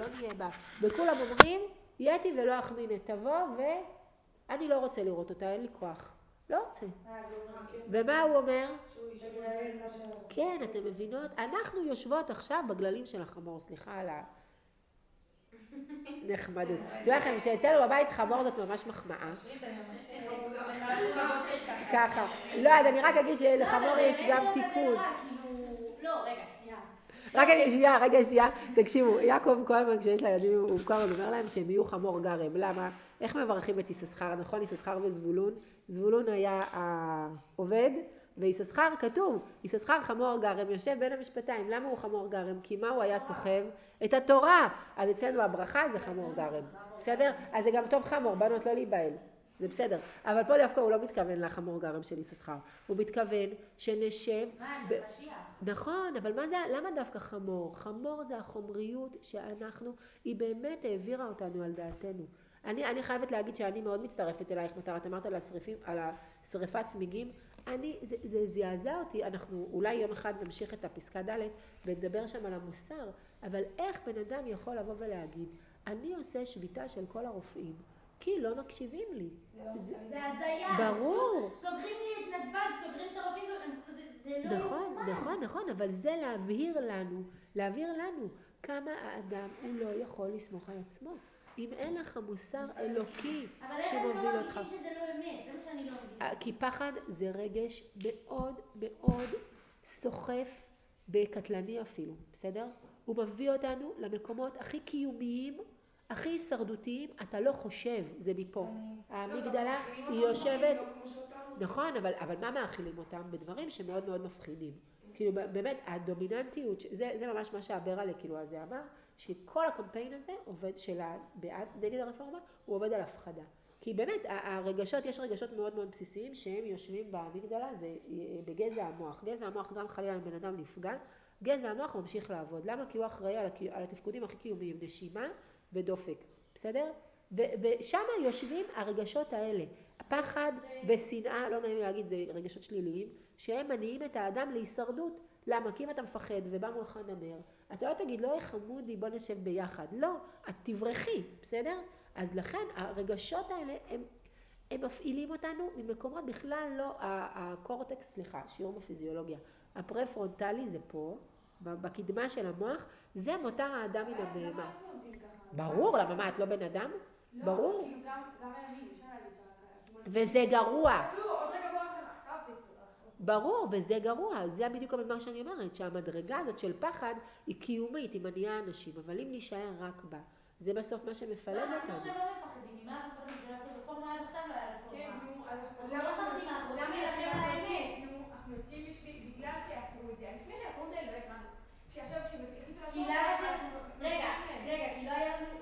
ולא נהיה בה. וכולם אומרים, יתי ולא אחמינה, תבוא ואני לא רוצה לראות אותה, אין לי כוח. לא רוצה. ומה הוא אומר? כן, אתם מבינות? אנחנו יושבות עכשיו בגללים של החמור, סליחה על הנחמדות. תראו לכם, שאצלנו בבית חמור זאת ממש מחמאה. ככה. לא, אז אני רק אגיד שלחמור יש גם תיקון. לא, רגע, שנייה. רגע, תקשיבו, יעקב כהן כשיש לילדים, הוא כבר אומר להם שהם יהיו חמור גרם. למה? איך מברכים את יששכר? נכון, יששכר וזבולון. זבולון היה העובד, ויששכר כתוב, יששכר חמור גרם, יושב בין המשפטיים. למה הוא חמור גרם? כי מה הוא היה סוחב? את התורה. אז אצלנו הברכה זה חמור גרם. בסדר? אז זה גם טוב חמור, בנות לא להיבהל. זה בסדר. אבל פה דווקא הוא לא מתכוון לחמור גרם של יששכר. הוא מתכוון שנשב... של משיח. נכון, אבל למה דווקא חמור? חמור זה החומריות שאנחנו, היא באמת העבירה אותנו על דעתנו. אני חייבת להגיד שאני מאוד מצטרפת אלייך, מטר, את אמרת על השריפת צמיגים. זה זעזע אותי, אנחנו אולי יום אחד נמשיך את הפסקה ד' ונדבר שם על המוסר, אבל איך בן אדם יכול לבוא ולהגיד, אני עושה שביתה של כל הרופאים, כי לא מקשיבים לי. זה הזיה. ברור. סוגרים לי את נתב"ג, סוגרים את הרופאים, זה לא יאומן. נכון, אבל זה להבהיר לנו כמה האדם הוא לא יכול לסמוך על עצמו. אם אין לך מוסר אלוקי אבל איך הם לא מרגישים שזה לא אמת? זה מה שאני לא מבינה. כי פחד זה רגש מאוד מאוד סוחף בקטלני אפילו, בסדר? הוא מביא אותנו למקומות הכי קיומיים, הכי הישרדותיים, אתה לא חושב, זה מפה. המגדלה היא יושבת... נכון, אבל מה מאכילים אותם? בדברים שמאוד מאוד מפחידים. כאילו באמת הדומיננטיות, זה ממש מה שהברלה כאילו הזה אמר, שכל הקמפיין הזה עובד נגד הרפורמה, הוא עובד על הפחדה. כי באמת הרגשות, יש רגשות מאוד מאוד בסיסיים שהם יושבים במגדלה, זה בגזע המוח. גזע המוח גם חלילה בן אדם נפגע, גזע המוח ממשיך לעבוד. למה? כי הוא אחראי על התפקודים הכי קיומיים, נשימה ודופק. בסדר? ושם יושבים הרגשות האלה, הפחד ושנאה, לא נעים להגיד, זה רגשות שליליים, שהם מניעים את האדם להישרדות. למה? כי אם אתה מפחד ובא מולך נמר, אתה לא תגיד, לא חמודי, בוא נשב ביחד. לא, את תברחי, בסדר? אז לכן הרגשות האלה הם מפעילים אותנו ממקומות בכלל לא, הקורטקס, סליחה, שיעור בפיזיולוגיה, הפרפרונטלי זה פה, בקדמה של המוח, זה מותר האדם מן הבהמה. למה אנחנו עובדים ככה? ברור, למה מה, את לא בן אדם? לא, ברור. כאילו גם הימין, אפשר להגיד וזה גרוע. עוד רגע בוא לכם, אכזבתי. ברור, וזה גרוע. זה בדיוק מה שאני אומרת, שהמדרגה הזאת של פחד היא קיומית, היא מניעה אנשים, אבל אם נשאר רק בה, זה בסוף מה שמפלג אותנו. אנחנו עכשיו לא מפחדים, ממה אנחנו מפחדים כדי לעשות רפורמה עד עכשיו לא היה רפורמה. כן, נו, אז אנחנו לא מפחדים, אנחנו רוצים להילחם על האמת. נו, אנחנו יוצאים בגלל שיעצרו את זה. לפני שיעצרו את זה לא הבנו. כשהחליטו לעצור כי את למה זה, אנחנו... רגע, כי לא היה לנו...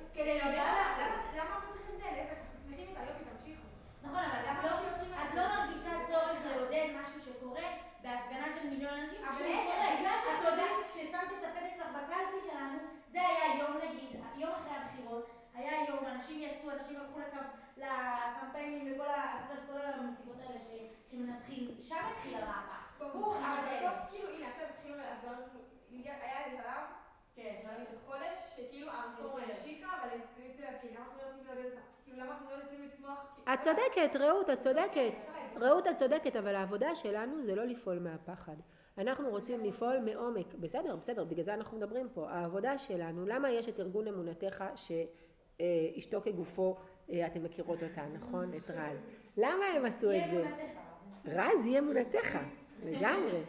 למה אנחנו צריכים את זה? להפך, אנחנו שמחים איתה, יופי, תמשיכו. נכון, אבל את לא מרגישה צורך לעודד משהו שקורה בהפגנה של מיליון אנשים, אבל שהוא קורה. את יודעת, כששמת את הפתק שלך בקלפי שלנו, זה היה יום נגיד, יום אחרי הבחירות, היה יום, אנשים יצאו, אנשים הלכו לקמפיינים, לכל המסיבות האלה שמנצחים, שם התחיל המהפך. ברור, אבל בסוף, כאילו, הנה, עכשיו התחילו להפגנות, היה איזה שלב, חודש, שכאילו הרפורמה המשיכה, אבל הם יצאו להפגין, למה אנחנו לא יוצאים לעודד אותה? כאילו, למה אנחנו לא יוצאים לשמוח? את צודקת, רעות, את צודקת, אבל העבודה שלנו זה לא לפעול מהפחד. אנחנו רוצים לפעול מעומק. בסדר, בגלל זה אנחנו מדברים פה. העבודה שלנו, למה יש את ארגון אמונתך שאשתו כגופו, אתם מכירות אותה, נכון? את רז. למה הם עשו את זה? רז היא אמונתך, לגמרי.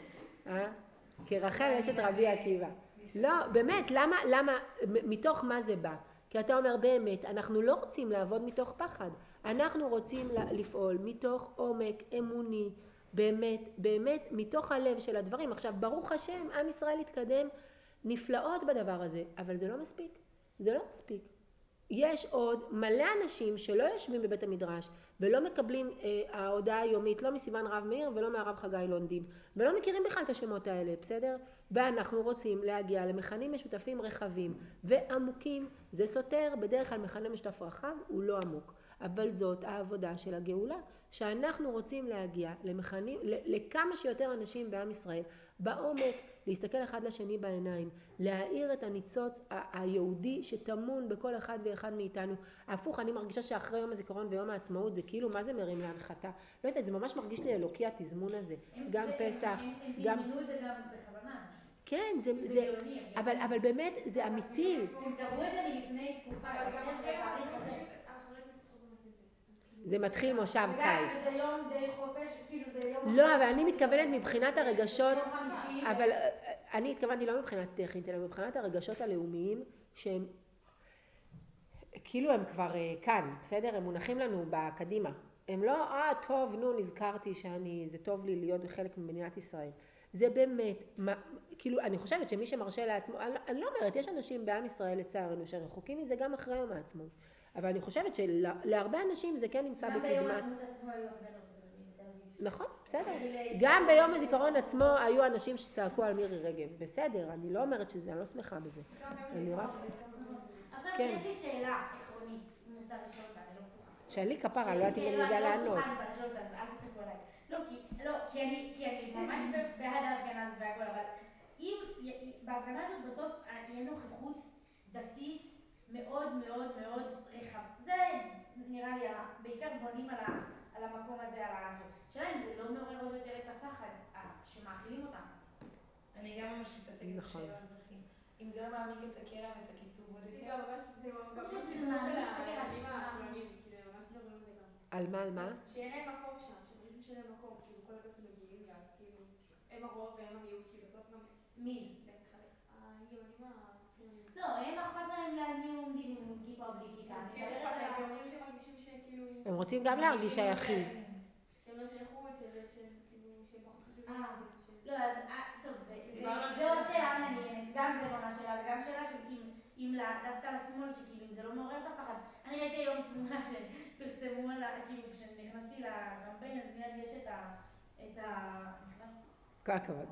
כרחל יש את רבי עקיבא. לא, באמת, למה, מתוך מה זה בא? כי אתה אומר באמת, אנחנו לא רוצים לעבוד מתוך פחד, אנחנו רוצים לפעול מתוך עומק אמוני, באמת, מתוך הלב של הדברים. עכשיו, ברוך השם, עם ישראל התקדם נפלאות בדבר הזה, אבל זה לא מספיק, זה לא מספיק. יש עוד מלא אנשים שלא יושבים בבית המדרש ולא מקבלים ההודעה היומית, לא מסיוון רב מאיר ולא מהרב חגי לונדין, ולא מכירים בכלל את השמות האלה, בסדר? ואנחנו רוצים להגיע למכנים משותפים רחבים ועמוקים. זה סותר, בדרך כלל מכנה משותף רחב הוא לא עמוק, אבל זאת העבודה של הגאולה, שאנחנו רוצים להגיע לכמה שיותר אנשים בעם ישראל בעומק להסתכל אחד לשני בעיניים, להאיר את הניצוץ היהודי שטמון בכל אחד ואחד מאיתנו. הפוך, אני מרגישה שאחרי יום הזיכרון ויום העצמאות זה כאילו, מה זה מרים להנחתה? לא יודעת, זה ממש מרגיש לי אלוקי התזמון הזה. גם פסח, גם... הם תזמנו את זה גם בכוונה. כן, אבל באמת זה אמיתי. הם קראו את זה מלפני תקופה, אבל גם אחרי החברי כנסת חוזרים לכנסת. זה מתחיל מושב קיץ. וזה יום די חופש, כאילו זה יום... לא, אבל אני מתכוונת מבחינת הרגשות, יום חמישי. אבל אני התכוונתי לא מבחינת טכנית, אלא מבחינת הרגשות הלאומיים, שהם כאילו הם כבר כאן, בסדר? הם מונחים לנו בקדימה. הם לא, טוב, נו, נזכרתי זה טוב לי להיות חלק ממדינת ישראל. זה באמת, כאילו, אני חושבת שמי שמרשה לעצמו, אני לא אומרת, יש אנשים בעם ישראל לצערנו שרחוקים מזה גם אחרי יום העצמאות. אבל אני חושבת שלהרבה אנשים זה כן נמצא בקדמת. גם ביום העצמאות עצמו היו הפגנות בתל אביב. נכון, בסדר. גם ביום הזיכרון עצמו היו אנשים שצעקו על מירי רגב. בסדר, אני לא אומרת שזה, אני לא שמחה בזה. אני רק... עכשיו יש לי שאלה עקרונית, אם מותר לשאול אותה, אני לא בטוחה. שאלי כפרה, לא יודעת אם אני יודע לענות. אני לא בטוחה אם מותר לשאול אותה, אז אל תתקפו עליי. כי אני ממש בעד ההפגנה הזאת והכל, אבל אם בהפגנה הזאת בסוף יהיה נוכחות דתית מאוד מאוד מאוד רחב. זה נראה לי, בעיקר בונים על המקום הזה, על העם. שאלה אם זה לא מעורר עוד יותר את הפחד שמאכילים אותם. אני גם ממש מתעסקת בשאלה הזאת. אם זה לא מעמיק את הקרע ואת הקיטוב עוד יותר. זה גם ממש סיפור של הימנים החילונים, כאילו ממש מדברים על זה גם. על מה, על מה? שאין להם מקום שם, שחושבים שאין להם מקום, כאילו כל הכסף מגיעים, אז כאילו הם הרוב והם המיעוט, כאילו בסוף גם... מי? הימנים החילונים. לא, הם אכפת להם לאן מי עומדים עם כיפה או בלי כיפה. כן, אכפת להם, כי אומרים שהם מרגישים שכאילו... הם רוצים גם להרגיש שייכים. שהם לא שייכות, שהם פחות חשובים. לא, אז טוב, זה עוד שאלה מעניינת, גם זה ממש שאלה, וגם שאלה אם דווקא לשמאל, שכאילו אם זה לא מעורר את הפחד. אני ראיתי היום תמונה שפרסמו, כאילו כשנכנסתי לקמפיין, אז מיד יש את ה... כל הכבוד.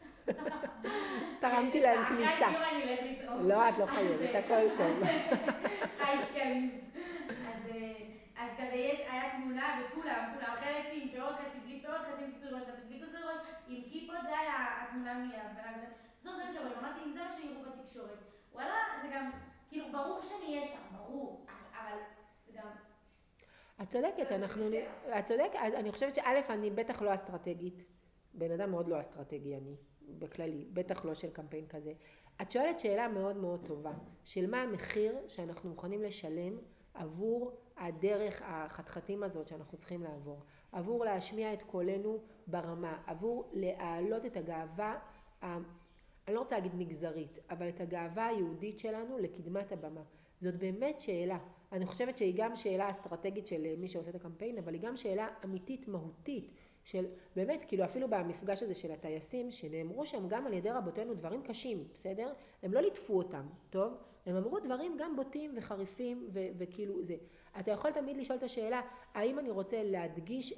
תרמתי להם כניסה. אחרי השיעור אני אלך לטעום. לא, את לא חייבת, הכל טוב. חי שקלים. אז כזה היה תמונה וכולם, חצי עם פאות, חצי בלי פאות, חצי עם כיסוי ראש, חצי בלי כיסוי ראש, עם כיפות, זה היה התמונה מההפגנה. בסוף זה מה שרואים, אמרתי, אם זה מה שיראו בתקשורת, וואלה, זה גם, כאילו, ברור שאני אהיה שם, ברור, אבל זה גם... את צודקת, אני חושבת שא', אני בטח לא אסטרטגית, בן אדם מאוד לא אסטרטגי אני, בכללי, בטח לא של קמפיין כזה. את שואלת שאלה מאוד מאוד טובה, של מה המחיר שאנחנו מוכנים לשלם עבור הדרך החתחתים הזאת שאנחנו צריכים לעבור, עבור להשמיע את קולנו ברמה, עבור להעלות את הגאווה, אני לא רוצה להגיד מגזרית, אבל את הגאווה היהודית שלנו לקדמת הבמה. זאת באמת שאלה. אני חושבת שהיא גם שאלה אסטרטגית של מי שעושה את הקמפיין, אבל היא גם שאלה אמיתית, מהותית, של באמת, כאילו אפילו במפגש הזה של הטייסים, שנאמרו שם גם על ידי רבותינו דברים קשים, בסדר? הם לא ליטפו אותם, טוב? הם אמרו דברים גם בוטים וחריפים וכאילו זה. אתה יכול תמיד לשאול את השאלה, האם אני רוצה להדגיש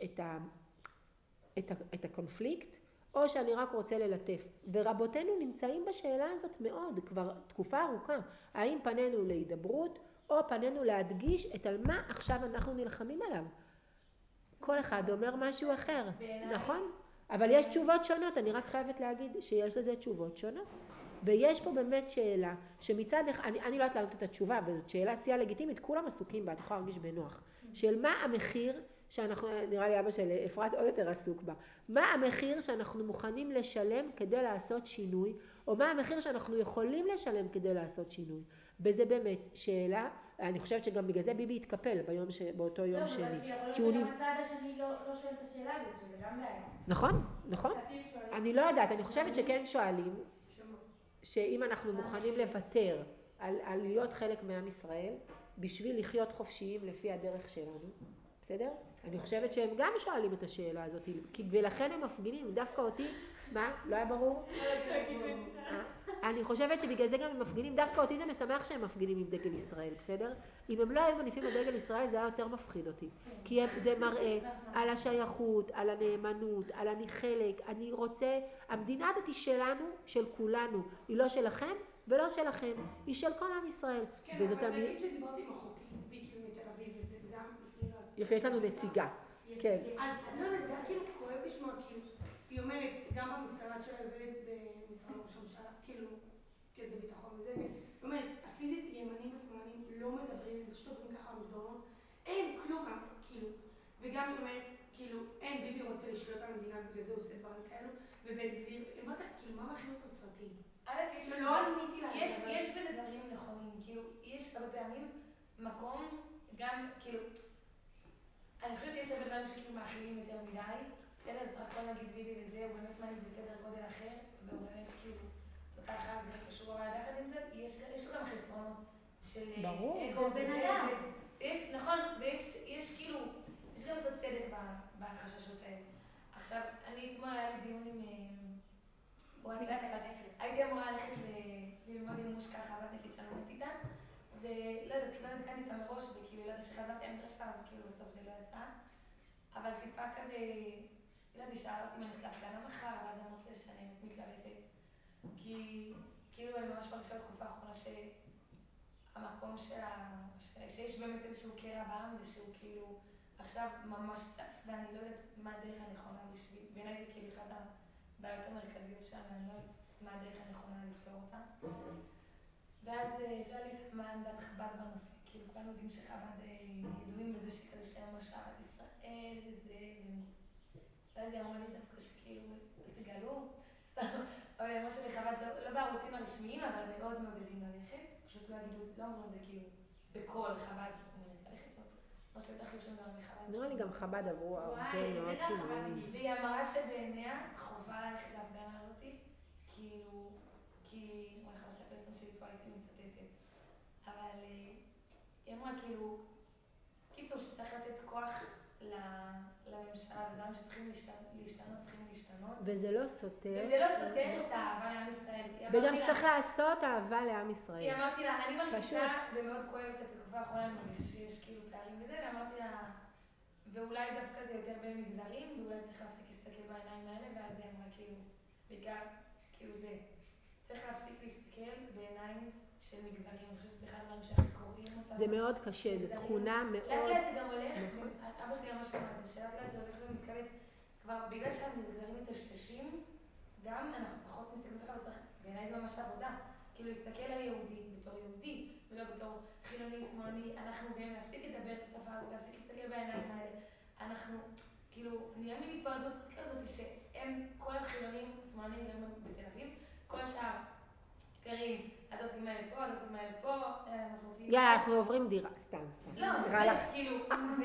את הקונפליקט, או שאני רק רוצה ללטף. ורבותינו נמצאים בשאלה הזאת מאוד, כבר תקופה ארוכה. האם פנינו להידברות, או פנינו להדגיש את על מה עכשיו אנחנו נלחמים עליו. כל אחד אומר משהו אחר, נכון? אבל יש תשובות שונות, אני רק חייבת להגיד שיש לזה תשובות שונות. ויש פה באמת שאלה, שמצד אחד, אני לא יודעת לענות את התשובה, אבל זאת שאלה עשייה לגיטימית, כולם עסוקים בה, את יכולה להרגיש בנוח. של מה המחיר שאנחנו, נראה לי אבא של אפרת עוד יותר עסוק בה, מה המחיר שאנחנו מוכנים לשלם כדי לעשות שינוי, או מה המחיר שאנחנו יכולים לשלם כדי לעשות שינוי. וזה באמת שאלה, אני חושבת שגם בגלל זה ביבי התקפל באותו יום שני. יכול להיות שגם הצד השני לא שואל את השאלה הזאת, שזה גם בעיה. נכון, נכון. אני לא יודעת, אני חושבת שכן שואלים, שאם אנחנו מוכנים לוותר על להיות חלק מעם ישראל, בשביל לחיות חופשיים לפי הדרך שלנו, בסדר? אני חושבת שהם גם שואלים את השאלה הזאת, ולכן הם מפגינים, דווקא אותי, מה? לא היה ברור? אני חושבת שבגלל זה גם הם מפגינים, דווקא אותי זה משמח שהם מפגינים עם דגל ישראל, בסדר? אם הם לא היו מניפים את דגל ישראל זה היה יותר מפחיד אותי, כי זה מראה על השייכות, על הנאמנות, על אני חלק, אני רוצה, המדינה הזאת היא שלנו, של כולנו, היא לא שלכם ולא שלכם, היא של כל עם ישראל. כן, אבל נגיד שדיברתי עם אחותי, והיא כאילו מתל אביב, וזה היה לפני... יפה, יש לנו נציגה. כן. אז לא יודעת, זה היה כאילו כואב לשמוע, כאילו, היא אומרת, גם במשרד שלה עובדת במשרד ראש הממשלה, כאילו, כזה ביטחון וזה, והיא אומרת, הפיזית ימנים ושמאלנים לא מדברים, הם פשוט עוברים ככה במסדרונות, אין כלום, כאילו, וגם היא אומרת, כאילו, אין, ביבי רוצה לשלוט על המדינה, ובגלל זה הוא עושה דברים כאלו, ובן גביר, אמרת, כאילו, מה מכין אותו סרטים? לא עניתי לה. יש בזה דברים נכונים, כאילו, יש הרבה פעמים מקום, גם, כאילו, אני חושבת שיש הרבה דברים שכאילו מאכילים יותר מדי, בסדר, אז רק כל נגיד ביבי וזה, הוא באמת מנהיג בסדר גודל אחר, והוא באמת כאילו, תותח על זה קשור, אבל יחד עם זה, יש לו גם חסרונות של אגו בן אדם. נכון, ויש כאילו, יש גם קצת צדק בחששות האלה. עכשיו, אני אתמול היה לי דיון עם וואטסאפ, הייתי אמורה ללכת ללמוד אימוש ככה, בת נגיד שאני לומדת איתה, ולא יודעת, לא התקנתי אותה מראש, וכאילו, לא יודעת שחזרתי למדרשה, אז כאילו בסוף זה לא יצא. אבל טיפה כזה, לא יודעת, שאלה אותי אם אני הולכת להפגנה מחר, ואז אמרתי לה שאני מתלבטת. כי כאילו אני ממש מרגישה בתקופה האחרונה שהמקום שיש באמת איזשהו קרע בעם, ושהוא כאילו עכשיו ממש צף, ואני לא יודעת מה הדרך הנכונה בשביל, בעיניי זה כאילו אחת הבעיות המרכזיות שלנו, אני לא יודעת מה הדרך הנכונה לפתור אותה. ואז שאלה לי מה עמדת חב"ד בנושא, כאילו כולנו יודעים שחב"ד ידועים בזה שכזה שלהם השארת ישראל וזה, ואז היא אמרה לי דווקא שכאילו, אל תגלו, סתם, אבל היא אמרה שבחב"ד לא בערוצים הרשמיים, אבל מאוד מעודדים ללכת, פשוט לא אמרו את זה כאילו בכל חב"ד, ללכת פה, לא שבטח יש שם דבר בחב"ד. נראה לי גם חב"ד עברו הרבה מאוד שינויים. והיא אמרה שבעיניה חובה ללכת להפגנה הזאתי, כאילו, כי אני חושבת שהפלאפון שלי פה הייתי מצטטת, אבל היא אמרה כאילו, קיצור שצריך לתת כוח לממשלה, ודברים שצריכים להשתנות, צריכים להשתנות. וזה לא סותר. וזה לא סותר את האהבה לעם ישראל. וגם שצריך לעשות אהבה לעם ישראל. היא אמרתי לה, אני מרגישה, ומאוד כואבת את התקופה האחרונה, אני מרגישה שיש כאילו פערים וזה, ואמרתי לה, ואולי דווקא זה יותר בין מגזרים, ואולי צריך להפסיק להסתכל בעיניים האלה, ואז היא אמרה כאילו, בעיקר, כאילו זה, צריך להפסיק להסתכל בעיניים של מגזרים. אני חושבת שזה אחד הדברים שאנחנו קוראים אותם. זה מאוד קשה, זו תכונה מאוד... לאט לאט זה גם הולך, אבא שלי ממש אמר את זה, שלאט לאט זה הולך ומתכווץ, כבר בגלל שהמגזרים מטשטשים, גם אנחנו פחות מסתכלים ככה, וצריך, בעיניי זה ממש עבודה, כאילו להסתכל על יהודי בתור יהודי, ולא בתור חילוני, שמאלני, אנחנו גם להפסיק לדבר את השפה הזאת, להפסיק להסתכל בעיניים האלה, אנחנו, כאילו, נהיה מין התפרדות כזאת שהם, כל החילונים, שמאלנים גרים בתל אביב, כל השאר גרים, הדוסים האלה פה, הדוסים האלה פה, מסורתיים פה. אנחנו עוברים דירה, סתם. לא, באמת, כאילו,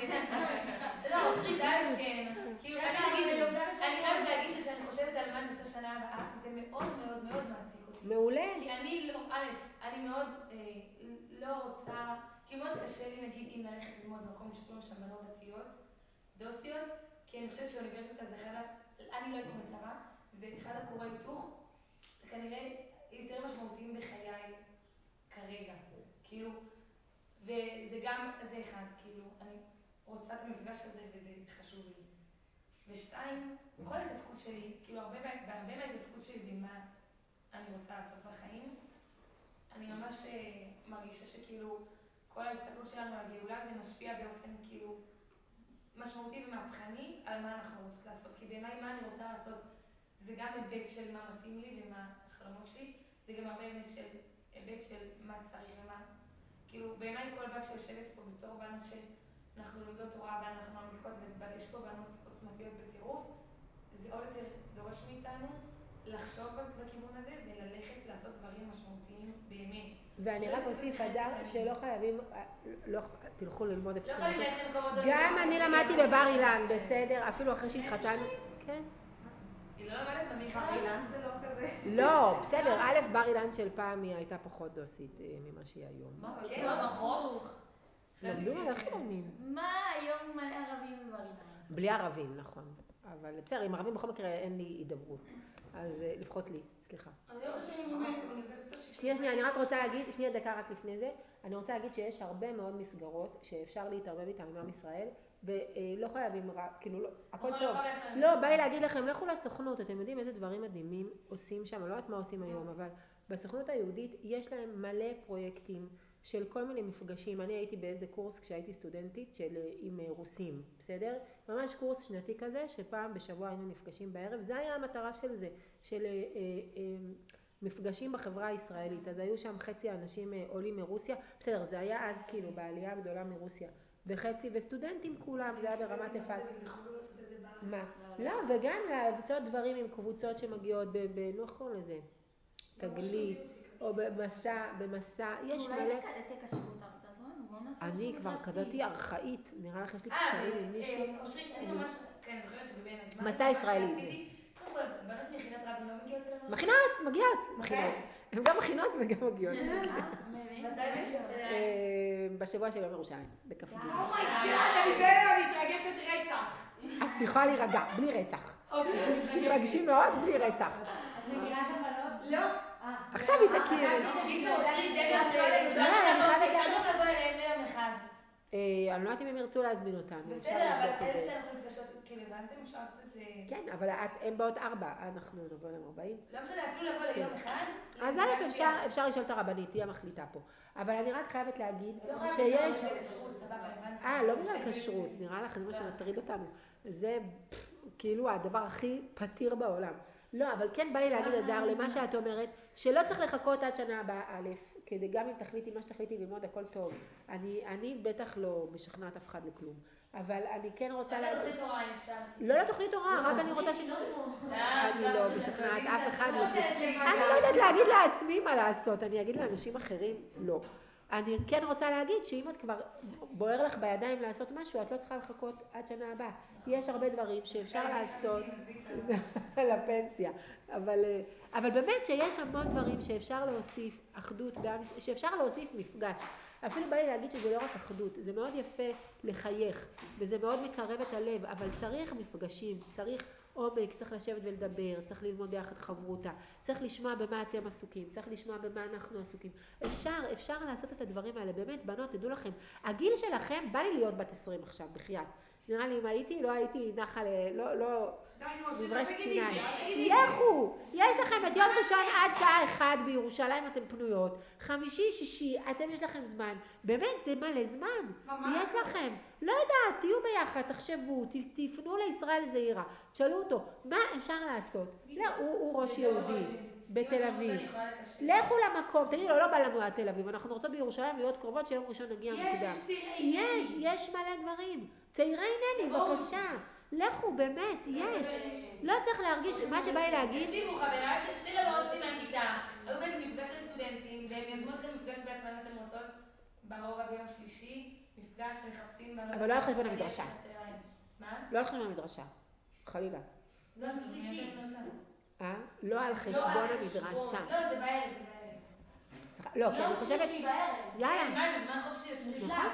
לא, אושרי די, כן. כאילו, אני חייבת להגיד שכשאני חושבת על מה אני עושה שנה הבאה, זה מאוד מאוד מאוד מעסיק אותי. מעולה. כי אני לא, אני מאוד לא רוצה, כי מאוד קשה לי, נגיד, אם ללכת ללמוד במקום שכולם שם בנות דתיות, דוסיות, כי אני חושבת שאוניברסיטה זה אחד, אני לא הייתי בצבא, זה אחד הקורי היתוך, כנראה יותר משמעותיים בחיי כרגע, כאילו, וזה גם, זה אחד, כאילו, אני רוצה את המפגש הזה וזה חשוב לי. ושתיים, כל ההתעסקות שלי, כאילו, בהרבה מההתעסקות שלי במה אני רוצה לעשות בחיים, אני ממש מרגישה שכאילו, כל ההסתכלות שלנו על גאולה זה משפיע באופן כאילו משמעותי ומהפכני על מה אנחנו רוצות לעשות. כי בעיניי מה אני רוצה לעשות זה גם היבט של מה מתאים לי ומה החלומות שלי, זה גם הרבה היבט של מה צריך ומה. כאילו בעיניי כל בת שיושבת פה בתור בנות שאנחנו לומדות תורה ואנחנו מעמיקות ויש פה בנות עוצמתיות בטירוף, זה עוד יותר דורש מאיתנו לחשוב בכיוון הזה וללכת לעשות דברים משמעותיים באמת. ואני רק אוסיף אדר שלא חייבים, לא תלכו ללמוד איפה שאתם רוצים. גם אני למדתי בבר אילן, בסדר, אפילו אחרי שהתחתנו. כן. היא לא למדת במכללה? בר אילן זה לא כזה. לא, בסדר, א', בר אילן של פעם היא הייתה פחות דוסית ממה שהיא היום. מה? כן, פחות? למדו על החילונים. מה היום מלא ערבים בבר אילן? בלי ערבים, נכון. אבל בסדר, עם ערבים בכל מקרה אין לי הידברות. אז לפחות לי, סליחה. אני לא חושבת שאני לומדת באוניברסיטה שנייה, אני רק רוצה להגיד, שנייה דקה רק לפני זה, אני רוצה להגיד שיש הרבה מאוד מסגרות שאפשר להתערבב איתם עם עם ישראל, ולא חייבים רק, כאילו, לא, הכל טוב. לא, בא לי להגיד לכם, לכו לסוכנות, אתם יודעים איזה דברים מדהימים עושים שם, אני לא יודעת מה עושים היום, אבל בסוכנות היהודית יש להם מלא פרויקטים של כל מיני מפגשים. אני הייתי באיזה קורס כשהייתי סטודנטית עם רוסים, בסדר? ממש קורס שנתי כזה, שפעם בשבוע היינו נפגשים בערב. זה היה המטרה של זה, של מפגשים בחברה הישראלית. אז היו שם חצי אנשים עולים מרוסיה, בסדר, זה היה אז כאילו בעלייה הגדולה מרוסיה. וחצי, וסטודנטים כולם, זה היה ברמת אחד. מה? לא, וגם לעשות דברים עם קבוצות שמגיעות איך קוראים לזה? תגלית, או במסע, יש מלא. אולי תקשרו אותם, תעזרו לנו, בואו נעשה משהו אני כבר כזאתי ארכאית, נראה לך יש לי קשרים עם מישהו. אושרית, אני ממש, כן, זוכרת שבבין הזמן, מסע ישראלי. קודם כל, בנות מיחידת רבין לא מגיעות אלינו? מכינות. הן גם מכינות וגם מגיעות. מתי מגיעות? בשבוע של יום ירושלים, בכ"ג. אני מתרגשת רצח. את יכולה להירגע, בלי רצח. תתרגשי מאוד, בלי רצח. את מכירה את הבנות? לא. עכשיו היא תכיר. קיצור, אושרית, דבי ירצו עלינו, אפשר גם לבוא אליהם ליום אחד. אני לא יודעת אם הם ירצו להזמין אותנו. בסדר, אבל אלה שאנחנו נפגשות, כאילו, הבנתם? אפשר לעשות את זה... כן, אבל הן באות 4, אנחנו נבוא להם 40. לא משנה, אפילו לבוא ליום אחד. אז אפשר לשאול את הרבנית, היא המחליטה פה. אבל אני רק חייבת להגיד שיש... לא בגלל כשרות, נראה לך זה מה שמטריד אותנו. זה כאילו הדבר הכי פתיר בעולם. לא, אבל כן בא לי להגיד הדר למה שאת אומרת, שלא צריך לחכות עד שנה הבאה א', כדי גם אם תחליטי מה שתחליטי ללמוד הכל טוב. אני בטח לא משכנעת אף אחד לכלום. אבל אני כן רוצה להגיד... תוכנית הוראה אם אפשר. לא תוכנית הוראה, רק אני רוצה אני לא משכנעת אף אחד. אני לא יודעת להגיד לעצמי מה לעשות, אני אגיד לאנשים אחרים לא. אני כן רוצה להגיד שאם את כבר בוער לך בידיים לעשות משהו, את לא צריכה לחכות עד שנה הבאה. יש הרבה דברים שאפשר לעשות לפנסיה. אבל באמת שיש המון דברים שאפשר להוסיף אחדות, שאפשר להוסיף מפגש. אפילו בא לי להגיד שזה לא רק אחדות, זה מאוד יפה לחייך, וזה מאוד מקרב את הלב, אבל צריך מפגשים, צריך עומק, צריך לשבת ולדבר, צריך ללמוד ביחד חברותה, צריך לשמוע במה אתם עסוקים, צריך לשמוע במה אנחנו עסוקים. אפשר לעשות את הדברים האלה, באמת, בנות, תדעו לכם, הגיל שלכם, בא לי להיות בת 20 עכשיו, בחייאת. נראה לי אם הייתי, לא הייתי נחה מברשת שיניים. לכו, יש לכם את יום ראשון עד שעה 1 בירושלים אתם פנויות, חמישי, שישי, יש לכם זמן, באמת זה מלא זמן, יש לכם, לא יודעת, תהיו ביחד, תחשבו, תפנו לישראל זעירה, תשאלו אותו, מה אפשר לעשות? לא, הוא ראש יהודי בתל אביב, לכו למקום, תגידו לו, לא בא לנו עד תל אביב, אנחנו רוצות בירושלים להיות קרובות שיום ראשון נגיע מוקדם. יש מלא דברים, צעירי עינני, בבקשה. לכו, באמת, יש. לא צריך להרגיש, מה שבא לי להגיד... תקשיבו, חברה, שתי חברות שלי מהכיתה, היו באיזה מפגש של סטודנטים, והם יזמו את המפגש בעצמם אתם רוצות, ברורה ביום שלישי, מפגש שמחפשים... אבל לא על חשבון המדרשה. מה? לא על חשבון המדרשה, חלילה. לא, שלישי. לא על חשבון המדרשה. לא, זה בערב, לא, כי אני חושבת... יאללה. מה זה, זמן חופשי? נכון.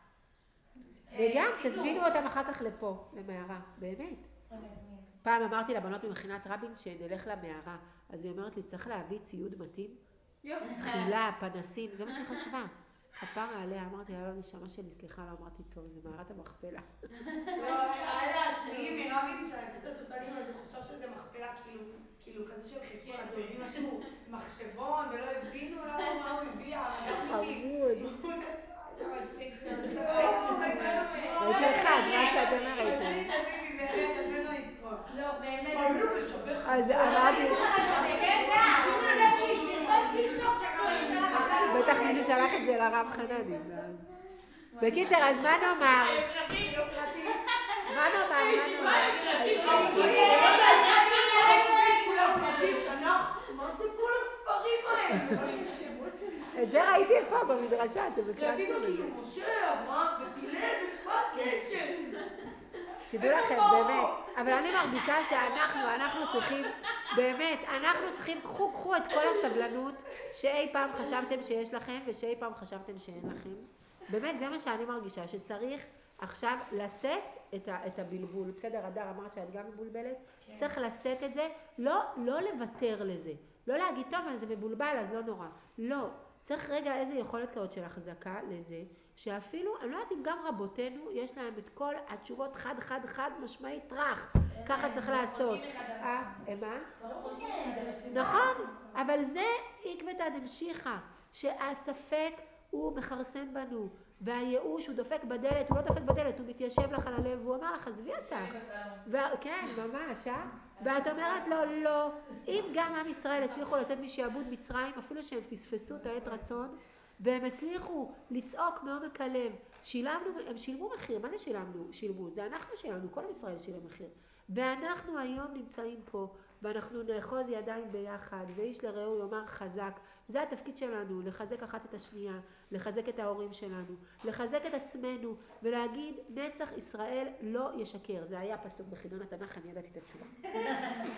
וגם תזמינו אותם אחר כך לפה, למערה, באמת. פעם אמרתי לבנות ממכינת רבין שנלך למערה, אז היא אומרת לי, צריך להביא ציוד מתאים? זחילה, פנסים, זה מה שהיא חשבה. הפעם עליה, אמרתי, לא נשמה שלי, סליחה, לא אמרתי טוב, זה מערת המכפלה. לא, היה השני מרבין שעשית הסרטונים, אז הוא חשב שזה מכפלה, כאילו כזה של חשבון, אז הוא הביא משהו מחשבון, ולא הבינו מה הוא הביא, חמוד. הייתי אחד, מה שאת אומרת. פשוט תביבי, באמת, את בנו יצחוק. לא, באמת. אז אמרתי... בטח מישהו שלח את זה לרב חנני. בקיצר, אז מה נאמר? מה זה כל הספרים האלה? את זה ראיתי פה במדרשה, אתם הקראתם את זה. רצינו כאילו משה, אברהם ותילב, מה הקשר? תדעו לכם, באמת, אבל אני מרגישה שאנחנו צריכים, באמת, אנחנו צריכים, קחו את כל הסבלנות שאי פעם חשבתם שיש לכם ושאי פעם חשבתם שאין לכם. באמת, זה מה שאני מרגישה, שצריך עכשיו לשאת את הבלבול. בסדר, הדר, אמרת שאת גם מבולבלת? צריך לשאת את זה, לא לוותר לזה. לא להגיד, טוב, אז זה מבולבל, אז לא נורא. לא. צריך רגע איזה יכולת כזאת של החזקה לזה, שאפילו, אני לא יודעת אם גם רבותינו, יש להם את כל התשובות חד משמעית טרח. ככה צריך לעשות. מה? נכון, אבל זה עקבתא דמשיחא, שהספק הוא מחרסם בנו, והייאוש הוא דופק בדלת, הוא לא דופק בדלת, הוא מתיישב לך על הלב, והוא אמר לך, עזבי אותך. כן, ממש, ואת אומרת לו, לא, אם גם עם ישראל הצליחו לצאת משעבוד מצרים, אפילו שהם פספסו את העת רצון, והם הצליחו לצעוק מעומק הלב, הם שילמו מחיר, מה זה שילמו? זה אנחנו שילמנו, כל עם ישראל שילם מחיר. ואנחנו היום נמצאים פה, ואנחנו נאחוז ידיים ביחד, ואיש לרעהו יאמר חזק. זה התפקיד שלנו, לחזק אחת את השנייה, לחזק את ההורים שלנו, לחזק את עצמנו, ולהגיד נצח ישראל לא ישקר. זה היה פסוק בחידון התנ"ך, אני ידעתי את התשובה.